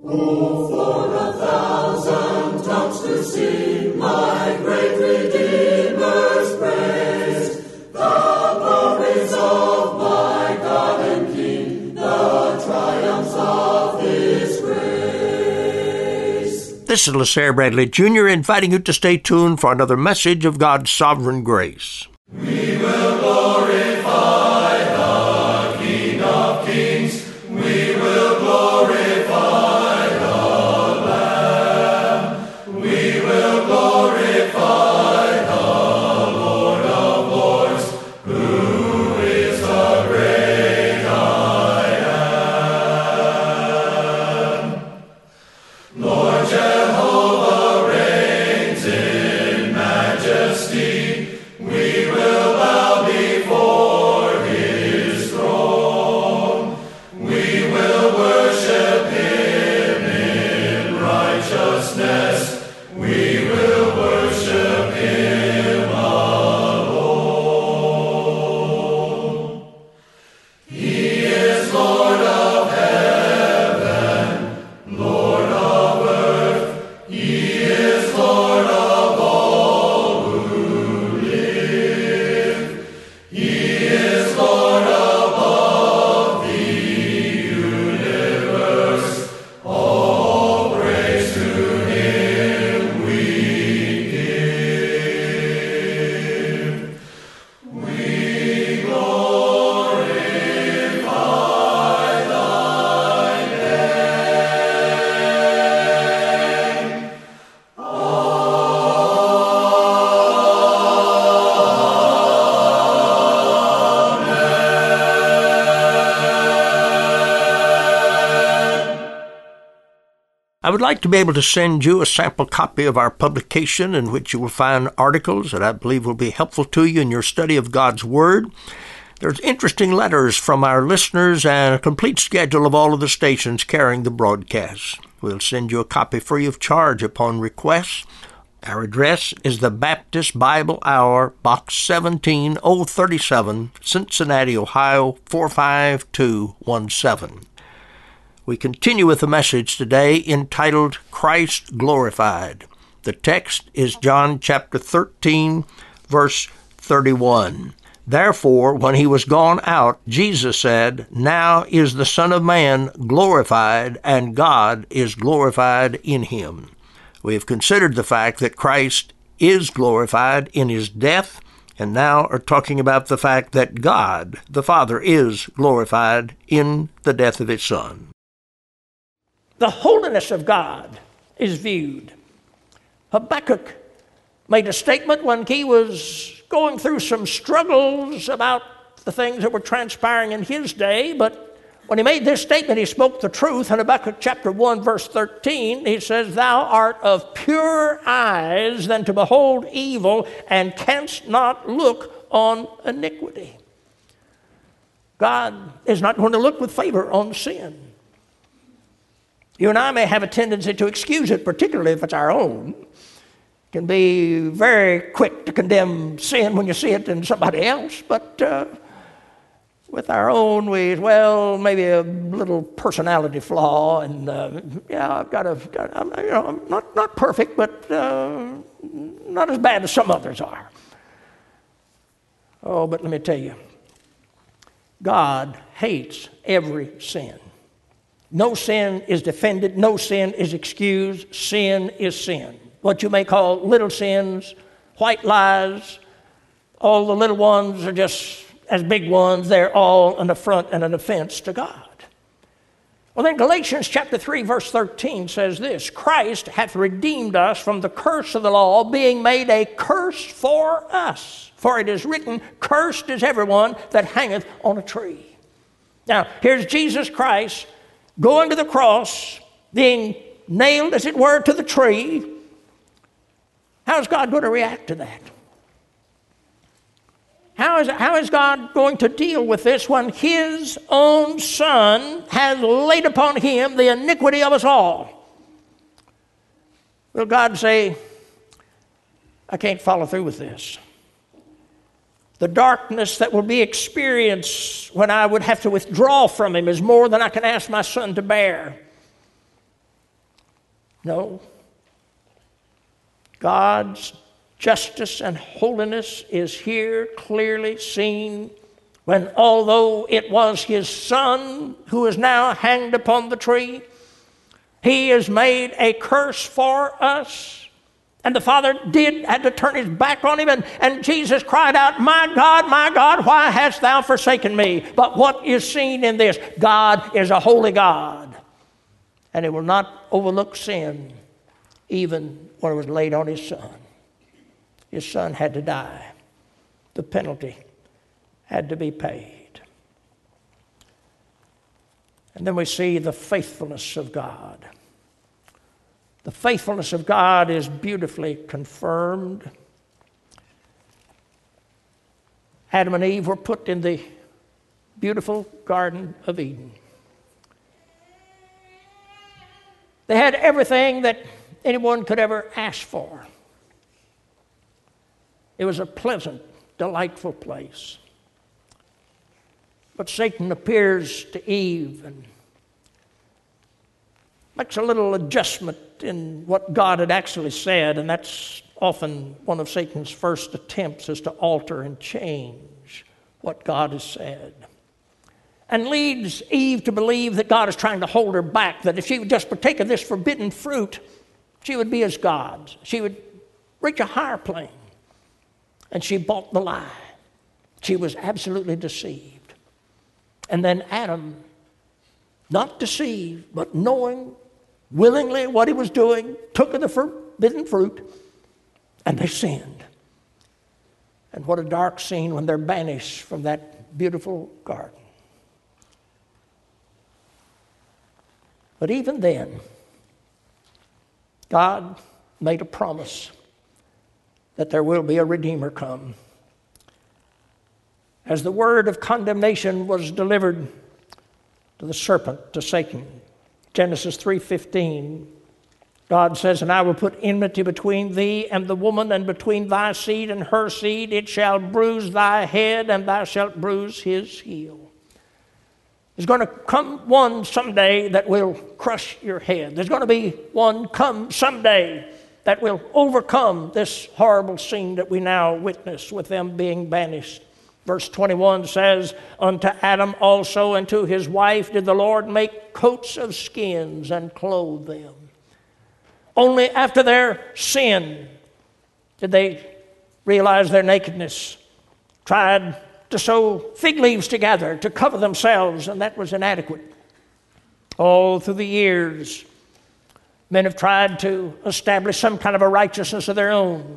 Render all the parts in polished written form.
Oh, for 1,000 tongues to sing my great Redeemer's praise, the glories of my God and King, the triumphs of His grace. This is LaSalle Bradley Jr. inviting you to stay tuned for another message of God's sovereign grace. We will glorify the King of Kings. We will glorify the Lamb. We will glorify the Lord of Lords, who is the great I am. Lord Jehovah reigns in majesty. We will bow before His throne. We will worship Him in righteousness. We will worship Him alone. He is Lord of heaven, Lord of earth. He is Lord of all who live. He is Lord above the universe. All praise to Him we give. We glorify Thy name. I would like to be able to send you a sample copy of our publication in which you will find articles that I believe will be helpful to you in your study of God's Word. There's interesting letters from our listeners and a complete schedule of all of the stations carrying the broadcasts. We'll send you a copy free of charge upon request. Our address is the Baptist Bible Hour, Box 17037, Cincinnati, Ohio, 45217. We continue with a message today entitled Christ Glorified. The text is John chapter 13, verse 31. Therefore, when he was gone out, Jesus said, Now is the Son of Man glorified, and God is glorified in him. We have considered the fact that Christ is glorified in his death, and now are talking about the fact that God, the Father, is glorified in the death of his Son. The holiness of God is viewed. Habakkuk made a statement when he was going through some struggles about the things that were transpiring in his day, but when he made this statement, he spoke the truth. In Habakkuk chapter 1, verse 13, he says, Thou art of purer eyes than to behold evil, and canst not look on iniquity. God is not going to look with favor on sin. You and I may have a tendency to excuse it, particularly if it's our own. Can be very quick to condemn sin when you see it in somebody else, but with our own, maybe a little personality flaw, and I'm not perfect, but not as bad as some others are. Oh, but let me tell you, God hates every sin. No sin is defended. No sin is excused. Sin is sin. What you may call little sins, white lies, all the little ones are just as big ones. They're all an affront and an offense to God. Well, then Galatians chapter 3, verse 13 says this, Christ hath redeemed us from the curse of the law, being made a curse for us. For it is written, Cursed is everyone that hangeth on a tree. Now, here's Jesus Christ going to the cross, being nailed, as it were, to the tree. How's God going to react to that? How is God going to deal with this when his own Son has laid upon him the iniquity of us all? Will God say, I can't follow through with this? The darkness that will be experienced when I would have to withdraw from him is more than I can ask my Son to bear. No. God's justice and holiness is here clearly seen when, although it was his Son who is now hanged upon the tree, he is made a curse for us. And the Father had to turn his back on him, and Jesus cried out, my God, why hast thou forsaken me? But what is seen in this? God is a holy God, and he will not overlook sin, even when it was laid on his Son. His Son had to die. The penalty had to be paid. And then we see the faithfulness of God. The faithfulness of God is beautifully confirmed. Adam and Eve were put in the beautiful Garden of Eden. They had everything that anyone could ever ask for. It was a pleasant, delightful place. But Satan appears to Eve and makes a little adjustment in what God had actually said, and that's often one of Satan's first attempts, is to alter and change what God has said. And leads Eve to believe that God is trying to hold her back, that if she would just partake of this forbidden fruit, she would be as God. She would reach a higher plane. And she bought the lie. She was absolutely deceived. And then Adam, not deceived, but knowing willingly what he was doing, took of the forbidden fruit, and they sinned. And what a dark scene when they're banished from that beautiful garden. But even then, God made a promise that there will be a Redeemer come. As the word of condemnation was delivered to the serpent, to Satan, Genesis 3:15, God says, and I will put enmity between thee and the woman, and between thy seed and her seed. It shall bruise thy head, and thou shalt bruise his heel. There's going to come one someday that will crush your head. There's going to be one come someday that will overcome this horrible scene that we now witness with them being banished. Verse 21 says, unto Adam also and to his wife did the Lord make coats of skins and clothe them. Only after their sin did they realize their nakedness, tried to sew fig leaves together to cover themselves, and that was inadequate. All through the years, men have tried to establish some kind of a righteousness of their own.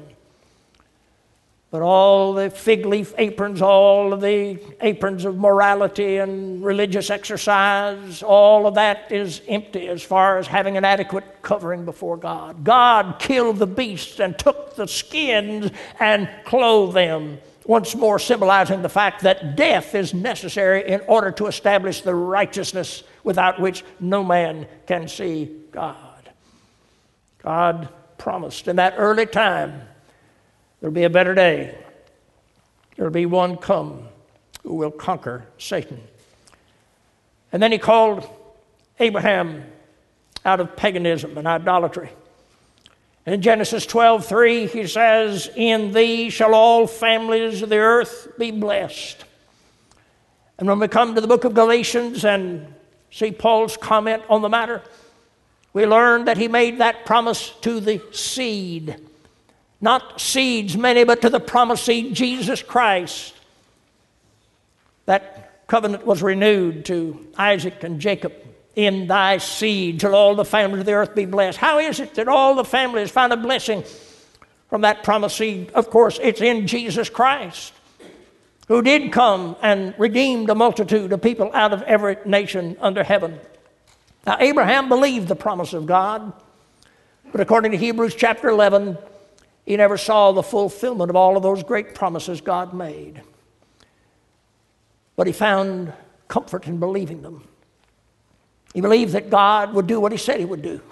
But all the fig leaf aprons, all of the aprons of morality and religious exercise, all of that is empty as far as having an adequate covering before God. God killed the beasts and took the skins and clothed them, once more symbolizing the fact that death is necessary in order to establish the righteousness without which no man can see God. God promised in that early time, there'll be a better day. There'll be one come who will conquer Satan. And then he called Abraham out of paganism and idolatry. In Genesis 12:3, he says, in thee shall all families of the earth be blessed. And when we come to the book of Galatians and see Paul's comment on the matter, we learn that he made that promise to the seed. Not seeds many, but to the promised seed, Jesus Christ. That covenant was renewed to Isaac and Jacob. In thy seed shall all the families of the earth be blessed. How is it that all the families find a blessing from that promised seed? Of course, it's in Jesus Christ, who did come and redeemed a multitude of people out of every nation under heaven. Now, Abraham believed the promise of God, but according to Hebrews chapter 11, he never saw the fulfillment of all of those great promises God made. But he found comfort in believing them. He believed that God would do what he said he would do.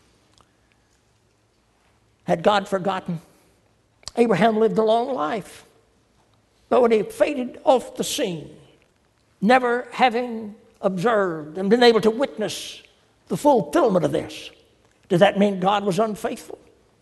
Had God forgotten? Abraham lived a long life. But when he faded off the scene, never having observed and been able to witness the fulfillment of this, Does that mean God was unfaithful?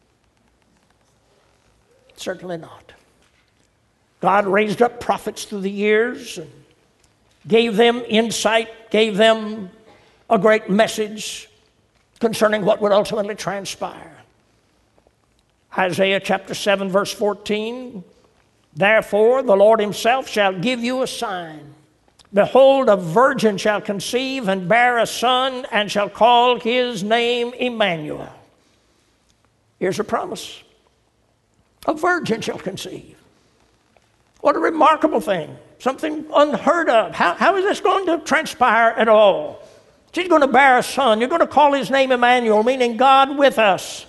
Certainly not. God raised up prophets through the years and gave them insight, gave them a great message concerning what would ultimately transpire. Isaiah chapter 7, verse 14, therefore the Lord himself shall give you a sign. Behold, a virgin shall conceive and bear a son, and shall call his name Emmanuel. Here's a promise. A virgin shall conceive. What a remarkable thing. Something unheard of. How is this going to transpire at all? She's going to bear a son. You're going to call his name Emmanuel, meaning God with us.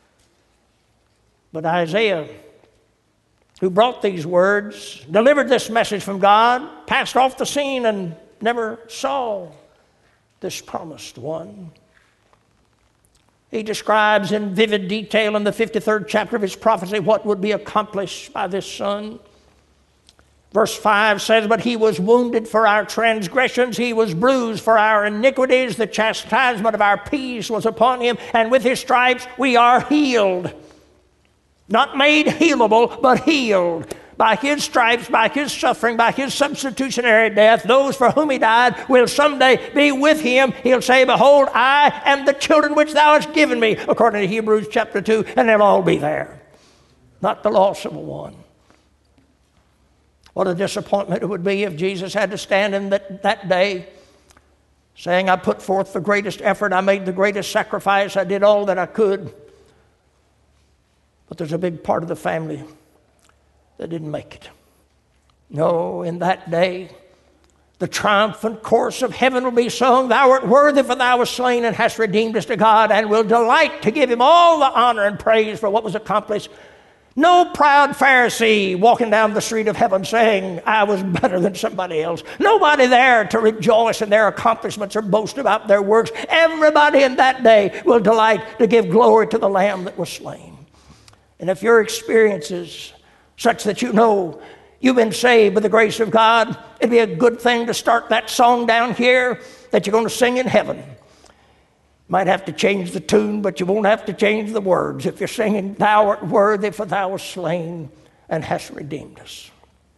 But Isaiah, who brought these words, delivered this message from God, passed off the scene and never saw this promised one. He describes in vivid detail in the 53rd chapter of his prophecy what would be accomplished by this son. Verse 5 says, but he was wounded for our transgressions, he was bruised for our iniquities, the chastisement of our peace was upon him, and with his stripes we are healed. Not made healable, but healed. By his stripes, by his suffering, by his substitutionary death, those for whom he died will someday be with him. He'll say, behold, I am the children which thou hast given me, according to Hebrews chapter 2, and they'll all be there. Not the loss of one. What a disappointment it would be if Jesus had to stand in that day saying, I put forth the greatest effort, I made the greatest sacrifice, I did all that I could. But there's a big part of the family that didn't make it. No, in that day, the triumphant chorus of heaven will be sung, thou art worthy, for thou wast slain and hast redeemed us to God, and will delight to give him all the honor and praise for what was accomplished. No proud Pharisee walking down the street of heaven saying, I was better than somebody else. Nobody there to rejoice in their accomplishments or boast about their works. Everybody in that day will delight to give glory to the Lamb that was slain. And if your experience is such that you know you've been saved by the grace of God, it'd be a good thing to start that song down here that you're going to sing in heaven. Might have to change the tune, but you won't have to change the words if you're singing, thou art worthy, for thou wast slain and hast redeemed us.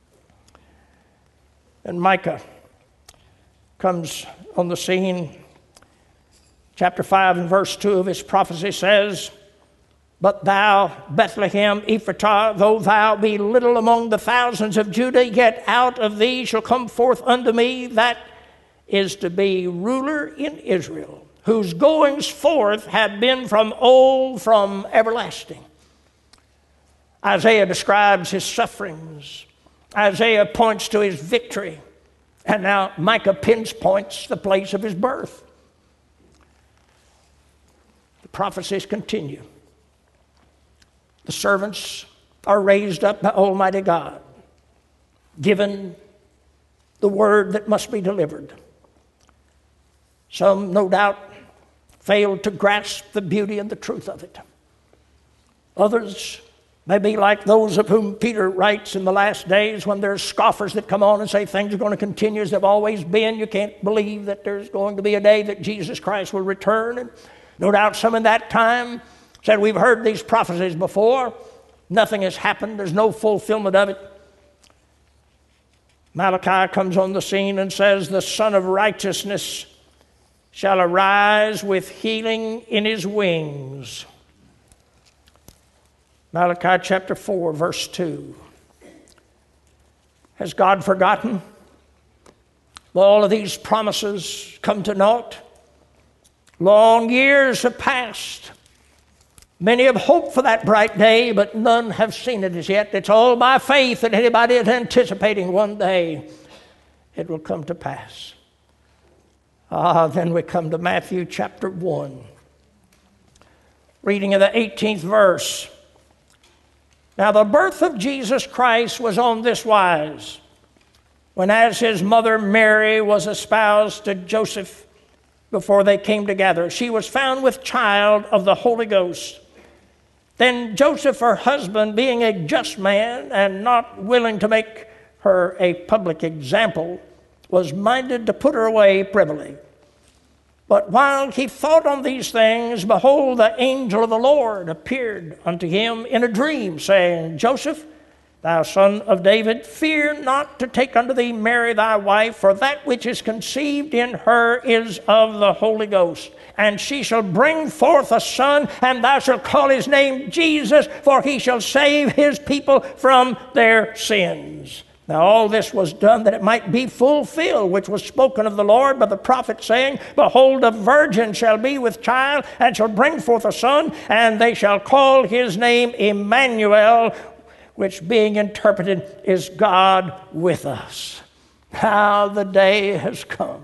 And Micah comes on the scene. Chapter 5 and verse 2 of his prophecy says, but thou, Bethlehem Ephratah, though thou be little among the thousands of Judah, yet out of thee shall come forth unto me that is to be ruler in Israel, whose goings forth have been from old, from everlasting. Isaiah describes his sufferings. Isaiah points to his victory. And now Micah pinpoints the place of his birth. The prophecies continue. The servants are raised up by Almighty God, given the word that must be delivered. Some, no doubt, failed to grasp the beauty and the truth of it. Others may be like those of whom Peter writes in the last days, when there's scoffers that come on and say things are going to continue as they've always been. You can't believe that there's going to be a day that Jesus Christ will return. And no doubt some in that time said, we've heard these prophecies before. Nothing has happened. There's no fulfillment of it. Malachi comes on the scene and says, the Son of Righteousness shall arise with healing in his wings. Malachi chapter 4, verse 2. Has God forgotten? Will all of these promises come to naught? Long years have passed. Many have hoped for that bright day, but none have seen it as yet. It's all by faith that anybody is anticipating one day it will come to pass. Then we come to Matthew chapter 1. Reading of the 18th verse. Now the birth of Jesus Christ was on this wise. When as his mother Mary was espoused to Joseph, before they came together, she was found with child of the Holy Ghost. Then Joseph, her husband, being a just man and not willing to make her a public example, was minded to put her away privily. But while he thought on these things, behold, the angel of the Lord appeared unto him in a dream, saying, Joseph, thou son of David, fear not to take unto thee Mary thy wife, for that which is conceived in her is of the Holy Ghost. And she shall bring forth a son, and thou shalt call his name Jesus, for he shall save his people from their sins. Now all this was done that it might be fulfilled, which was spoken of the Lord by the prophet, saying, Behold, a virgin shall be with child, and shall bring forth a son, and they shall call his name Emmanuel, which being interpreted is God with us. Now the day has come.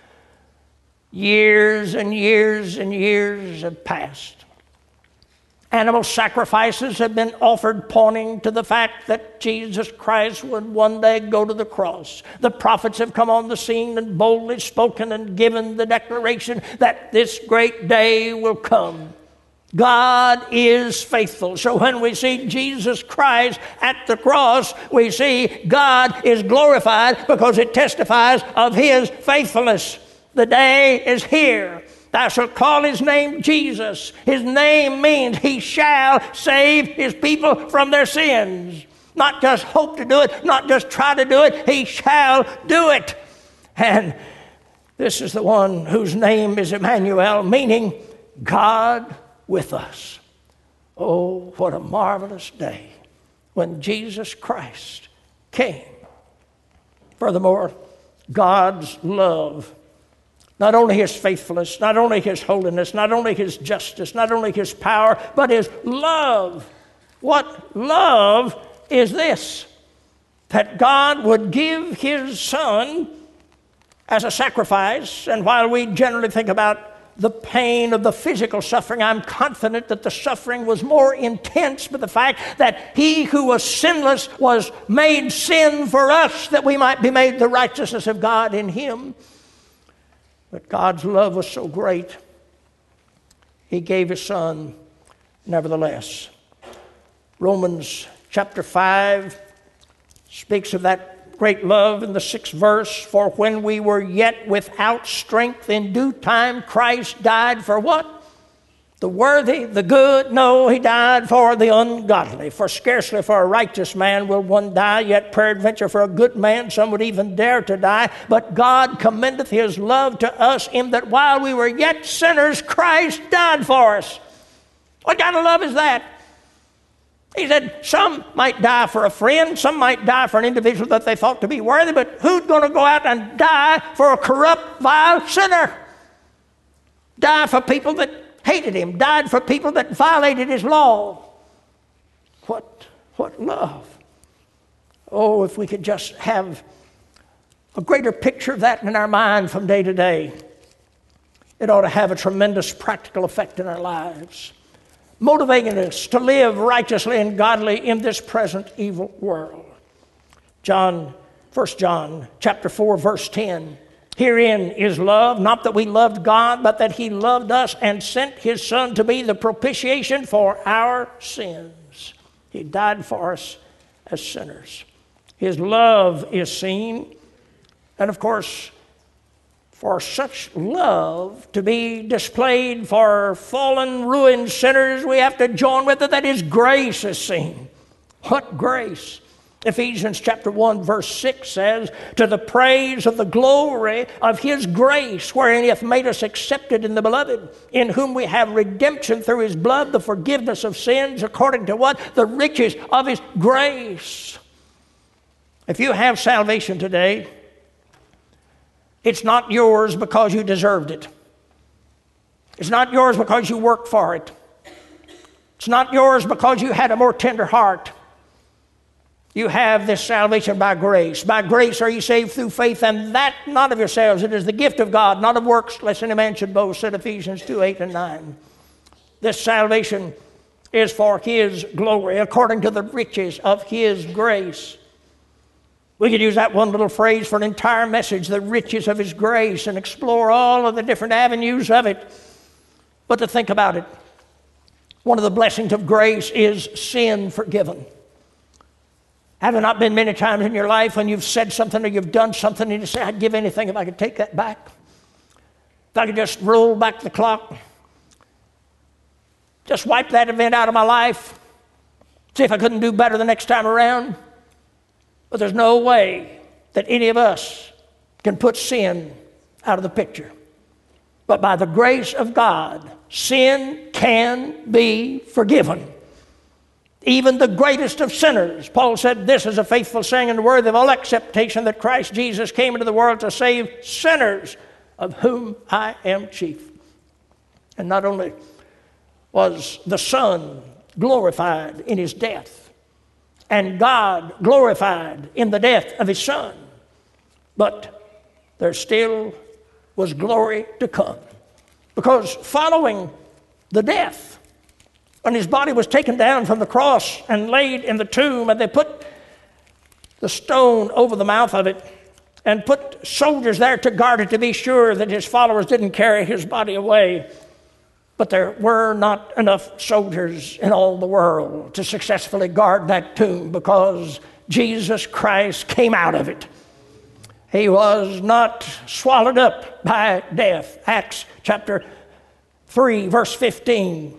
Years and years and years have passed. Animal sacrifices have been offered, pointing to the fact that Jesus Christ would one day go to the cross. The prophets have come on the scene and boldly spoken and given the declaration that this great day will come. God is faithful. So when we see Jesus Christ at the cross, we see God is glorified because it testifies of his faithfulness. The day is here. Thou shalt call his name Jesus. His name means he shall save his people from their sins. Not just hope to do it, not just try to do it, he shall do it. And this is the one whose name is Emmanuel, meaning God with us. Oh, what a marvelous day when Jesus Christ came. Furthermore, God's love, not only his faithfulness, not only his holiness, not only his justice, not only his power, but his love. What love is this? That God would give his son as a sacrifice. And while we generally think about the pain of the physical suffering, I'm confident that the suffering was more intense by the fact that he who was sinless was made sin for us, that we might be made the righteousness of God in him. But God's love was so great, he gave his son nevertheless. Romans chapter 5 speaks of that great love in the 6th verse. For when we were yet without strength, in due time Christ died for what? The worthy, the good? No, he died for the ungodly. For scarcely for a righteous man will one die, yet peradventure for a good man some would even dare to die. But God commendeth his love to us, in that while we were yet sinners, Christ died for us. What kind of love is that? He said some might die for a friend, some might die for an individual that they thought to be worthy, but who's going to go out and die for a corrupt, vile sinner? Die for people that hated him, died for people that violated his law. What love. Oh, if we could just have a greater picture of that in our mind from day to day, it ought to have a tremendous practical effect in our lives, motivating us to live righteously and godly in this present evil world. 1 John chapter 4, verse 10. Herein is love, not that we loved God, but that he loved us and sent his son to be the propitiation for our sins. He died for us as sinners. His love is seen. And of course, for such love to be displayed for fallen, ruined sinners, we have to join with it that his grace is seen. What grace? Ephesians chapter 1 verse 6 says, to the praise of the glory of his grace, wherein he hath made us accepted in the beloved, in whom we have redemption through his blood, the forgiveness of sins, according to what? The riches of his grace. If you have salvation today, it's not yours because you deserved it. It's not yours because you worked for it. It's not yours because you had a more tender heart. You have this salvation by grace. By grace are ye saved through faith, and that not of yourselves. It is the gift of God, not of works, lest any man should boast, said Ephesians 2, 8 and 9. This salvation is for his glory, according to the riches of his grace. We could use that one little phrase for an entire message, the riches of his grace, and explore all of the different avenues of it. But to think about it, one of the blessings of grace is sin forgiven. Have there not been many times in your life when you've said something or you've done something and you say, I'd give anything if I could take that back? If I could just roll back the clock, just wipe that event out of my life, see if I couldn't do better the next time around. But there's no way that any of us can put sin out of the picture. But by the grace of God, sin can be forgiven. Even the greatest of sinners. Paul said, this is a faithful saying and worthy of all acceptation, that Christ Jesus came into the world to save sinners, of whom I am chief. And not only was the Son glorified in his death, and God glorified in the death of his Son, but there still was glory to come. Because following the death, when his body was taken down from the cross and laid in the tomb, and they put the stone over the mouth of it and put soldiers there to guard it, to be sure that his followers didn't carry his body away. But there were not enough soldiers in all the world to successfully guard that tomb, because Jesus Christ came out of it. He was not swallowed up by death. Acts chapter 3, verse 15.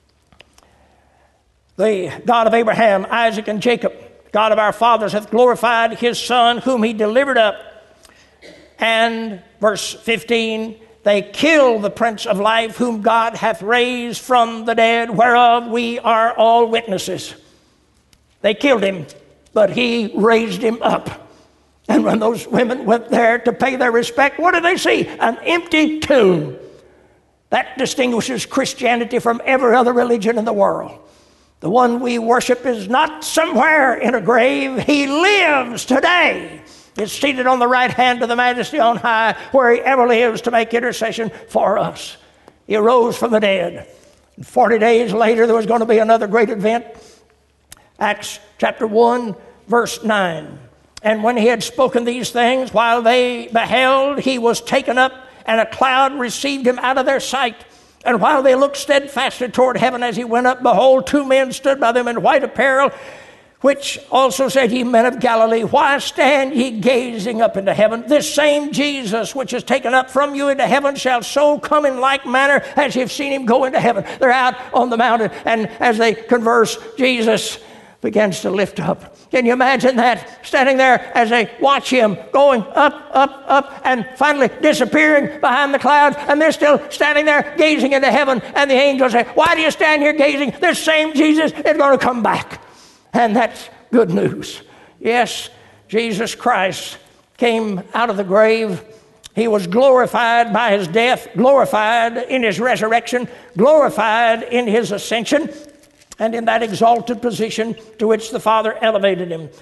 The God of Abraham, Isaac, and Jacob, God of our fathers, hath glorified his Son, whom he delivered up. And verse 15, they killed the Prince of Life, whom God hath raised from the dead, whereof we are all witnesses. They killed him, but he raised him up. And when those women went there to pay their respect, what did they see? An empty tomb. That distinguishes Christianity from every other religion in the world. The one we worship is not somewhere in a grave. He lives today. He's seated on the right hand of the Majesty on high, where he ever lives to make intercession for us. He arose from the dead. And 40 days later, there was going to be another great event. Acts chapter 1, verse 9. And when he had spoken these things, while they beheld, he was taken up, and a cloud received him out of their sight. And while they looked steadfastly toward heaven as he went up, behold, two men stood by them in white apparel, which also said, Ye men of Galilee, why stand ye gazing up into heaven? This same Jesus, which is taken up from you into heaven, shall so come in like manner as you've seen him go into heaven. They're out on the mountain, and as they converse, Jesus begins to lift up. Can you imagine that? Standing there as they watch him going up, up, up, and finally disappearing behind the clouds, and they're still standing there gazing into heaven, and the angels say, why do you stand here gazing? This same Jesus is going to come back. And that's good news. Yes, Jesus Christ came out of the grave. He was glorified by his death, glorified in his resurrection, glorified in his ascension, and in that exalted position to which the Father elevated him.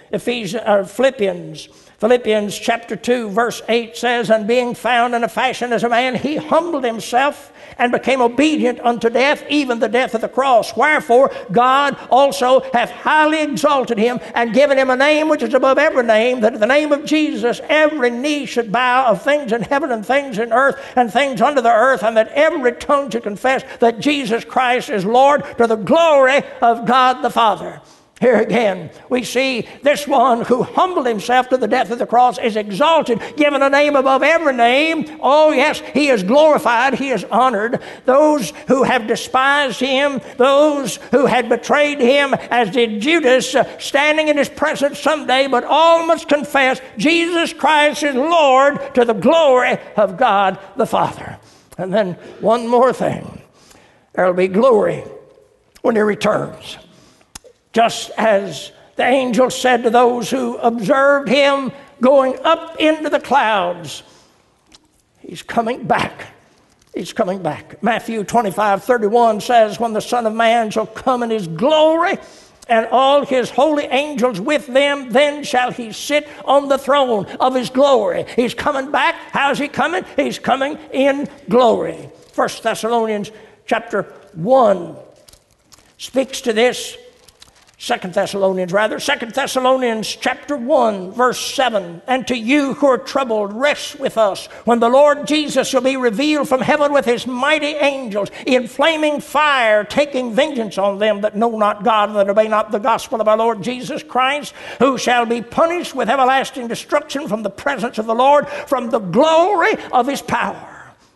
Philippians chapter 2, verse 8 says, And being found in a fashion as a man, he humbled himself and became obedient unto death, even the death of the cross. Wherefore God also hath highly exalted him and given him a name which is above every name, that at the name of Jesus every knee should bow, of things in heaven and things in earth and things under the earth, and that every tongue should confess that Jesus Christ is Lord, to the glory of God the Father. Here again, we see this one who humbled himself to the death of the cross is exalted, given a name above every name. Oh yes, he is glorified, he is honored. Those who have despised him, those who had betrayed him, as did Judas, standing in his presence someday, but all must confess Jesus Christ is Lord, to the glory of God the Father. And then one more thing. There will be glory when he returns. Just as the angel said to those who observed him going up into the clouds, he's coming back. He's coming back. Matthew 25:31 says, When the Son of Man shall come in his glory, and all his holy angels with them, then shall he sit on the throne of his glory. He's coming back. How's he coming? He's coming in glory. 1 Thessalonians chapter 1 speaks to this. 2 Thessalonians chapter 1, verse 7. And to you who are troubled, rest with us when the Lord Jesus shall be revealed from heaven with his mighty angels in flaming fire, taking vengeance on them that know not God, that obey not the gospel of our Lord Jesus Christ, who shall be punished with everlasting destruction from the presence of the Lord, from the glory of his power.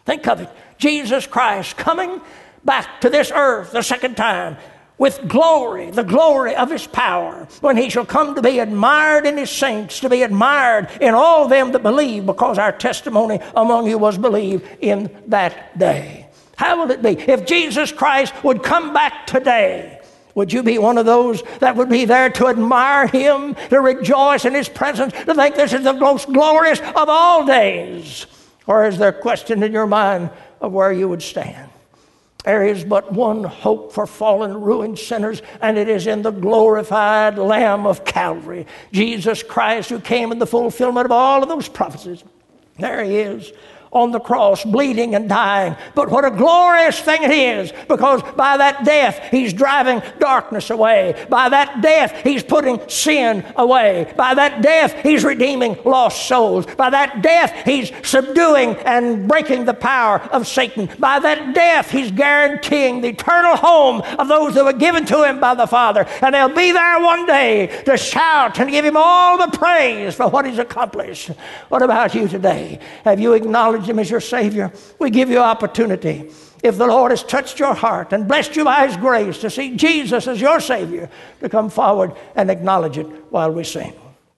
Think of it. Jesus Christ coming back to this earth the second time with glory, the glory of his power, when he shall come to be admired in his saints, to be admired in all them that believe, because our testimony among you was believed in that day. How will it be? If Jesus Christ would come back today, would you be one of those that would be there to admire him, to rejoice in his presence, to think this is the most glorious of all days? Or is there a question in your mind of where you would stand? There is but one hope for fallen, ruined sinners, and it is in the glorified Lamb of Calvary, Jesus Christ, who came in the fulfillment of all of those prophecies. There he is on the cross, bleeding and dying. But what a glorious thing it is, because by that death, he's driving darkness away. By that death, he's putting sin away. By that death, he's redeeming lost souls. By that death, he's subduing and breaking the power of Satan. By that death, he's guaranteeing the eternal home of those that were given to him by the Father. And they'll be there one day to shout and give him all the praise for what he's accomplished. What about you today? Have you acknowledged him as your Savior? We give you opportunity. If the Lord has touched your heart and blessed you by his grace to see Jesus as your Savior, to come forward and acknowledge it while we sing.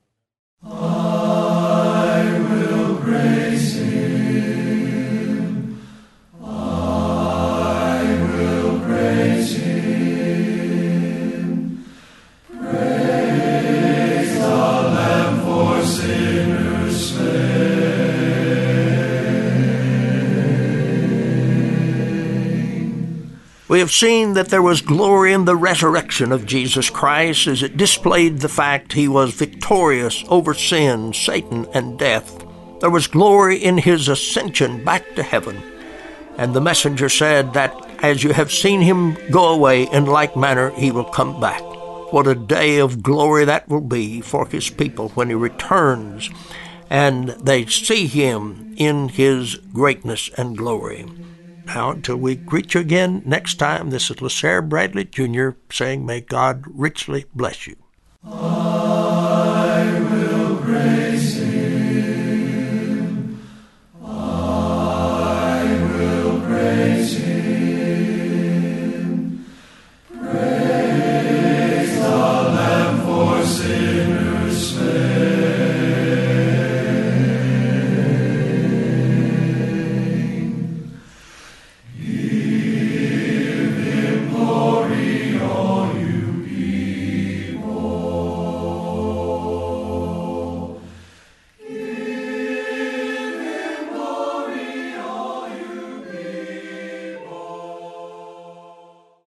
I will praise him. I will praise him. Praise the Lamb for sinners slain. We have seen that there was glory in the resurrection of Jesus Christ, as it displayed the fact he was victorious over sin, Satan, and death. There was glory in his ascension back to heaven. And the messenger said that as you have seen him go away, in like manner he will come back. What a day of glory that will be for his people when he returns and they see him in his greatness and glory. Now, until we greet you again next time, this is LaSair Bradley Jr. saying, may God richly bless you.